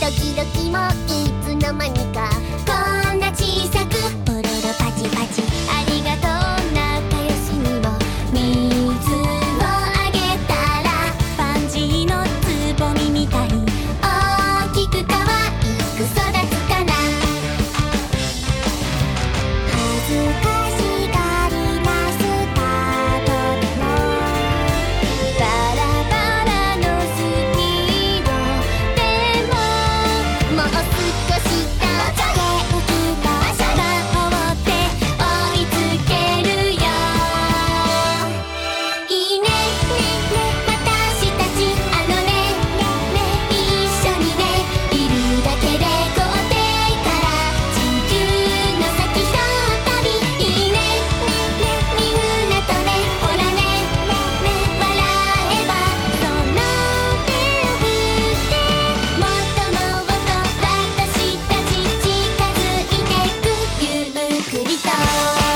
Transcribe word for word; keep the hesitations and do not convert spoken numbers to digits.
時々もいつの間にかこんな小さくポロロパチパチありがとう仲良しにも水をあげたらパンジーのつぼみみたい大きく可愛く育つかな恥ずかしがりなスタートでもバラバラのスピードでももう少しだけ元気と魔法で追いつけるよいいね私たちあのね一緒にねいるだけで肯定から地球の先ひとたびいいねみんなとねほらね笑えばその手を振ってもっともっと私たち近づいてくゆっくりと